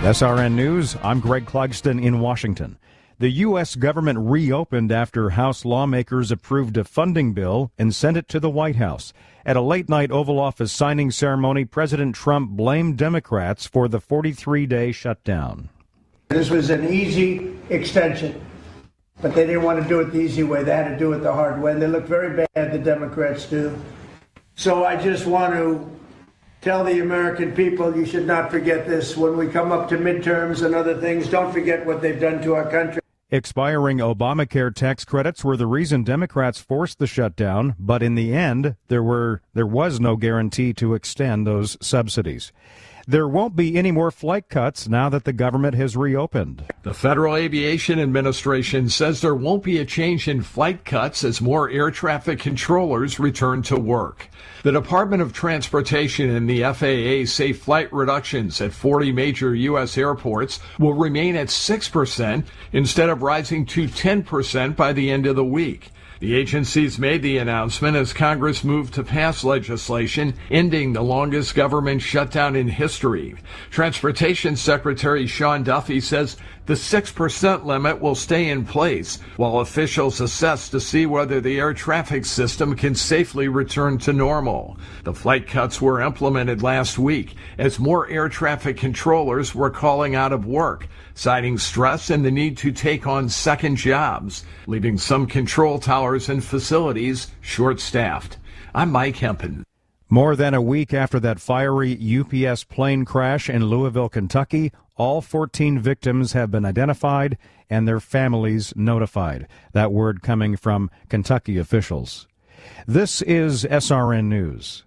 SRN News, I'm Greg Clugston in Washington. The U.S. government reopened after House lawmakers approved a funding bill and sent it to the White House. At a late-night Oval Office signing ceremony, President Trump blamed Democrats for the 43-day shutdown. This was an easy extension, but they didn't want to do it the easy way. They had to do it the hard way, and they look very bad, the Democrats do. So I just want to tell the American people, you should not forget this. When we come up to midterms and other things, don't forget what they've done to our country. Expiring Obamacare tax credits were the reason Democrats forced the shutdown, but in the end, there was no guarantee to extend those subsidies. There won't be any more flight cuts now that the government has reopened. The Federal Aviation Administration says there won't be a change in flight cuts as more air traffic controllers return to work. The Department of Transportation and the FAA say flight reductions at 40 major U.S. airports will remain at 6% instead of rising to 10% by the end of the week. The agencies made the announcement as Congress moved to pass legislation ending the longest government shutdown in history. Transportation Secretary Sean Duffy says the 6% limit will stay in place while officials assess to see whether the air traffic system can safely return to normal. The flight cuts were implemented last week as more air traffic controllers were calling out of work, citing stress and the need to take on second jobs, leaving some control towers and facilities short-staffed. I'm Mike Hempen. More than a week after that fiery UPS plane crash in Louisville, Kentucky, all 14 victims have been identified and their families notified. That word coming from Kentucky officials. This is SRN News.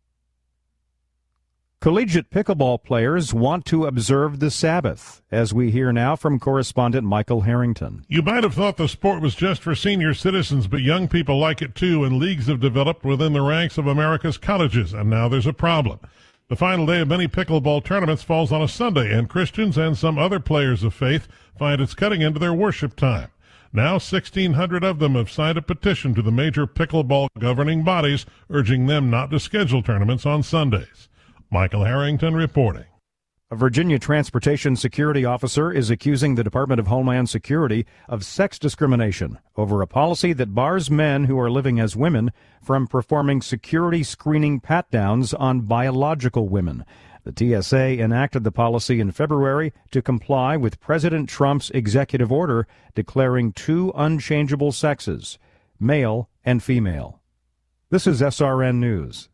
Collegiate pickleball players want to observe the Sabbath, as we hear now from correspondent Michael Harrington. You might have thought the sport was just for senior citizens, but young people like it too, and leagues have developed within the ranks of America's colleges, and now there's a problem. The final day of many pickleball tournaments falls on a Sunday, and Christians and some other players of faith find it's cutting into their worship time. Now 1,600 of them have signed a petition to the major pickleball governing bodies, urging them not to schedule tournaments on Sundays. Michael Harrington reporting. A Virginia transportation security officer is accusing the Department of Homeland Security of sex discrimination over a policy that bars men who are living as women from performing security screening pat-downs on biological women. The TSA enacted the policy in February to comply with President Trump's executive order declaring two unchangeable sexes, male and female. This is SRN News.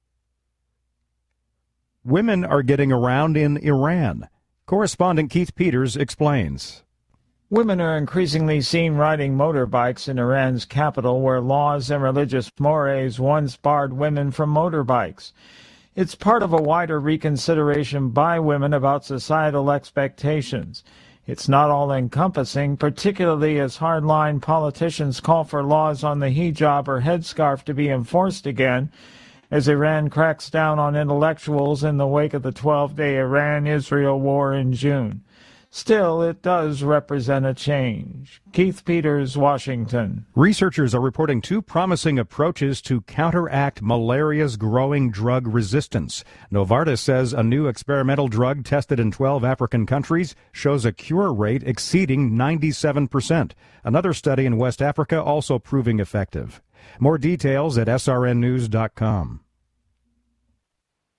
Women are getting around in Iran. Correspondent Keith Peters explains. Women are increasingly seen riding motorbikes in Iran's capital, where laws and religious mores once barred women from motorbikes. It's part of a wider reconsideration by women about societal expectations. It's not all-encompassing, particularly as hardline politicians call for laws on the hijab or headscarf to be enforced again, as Iran cracks down on intellectuals in the wake of the 12-day Iran-Israel war in June. Still, it does represent a change. Keith Peters, Washington. Researchers are reporting two promising approaches to counteract malaria's growing drug resistance. Novartis says a new experimental drug tested in 12 African countries shows a cure rate exceeding 97%. Another study in West Africa also proving effective. More details at srnnews.com.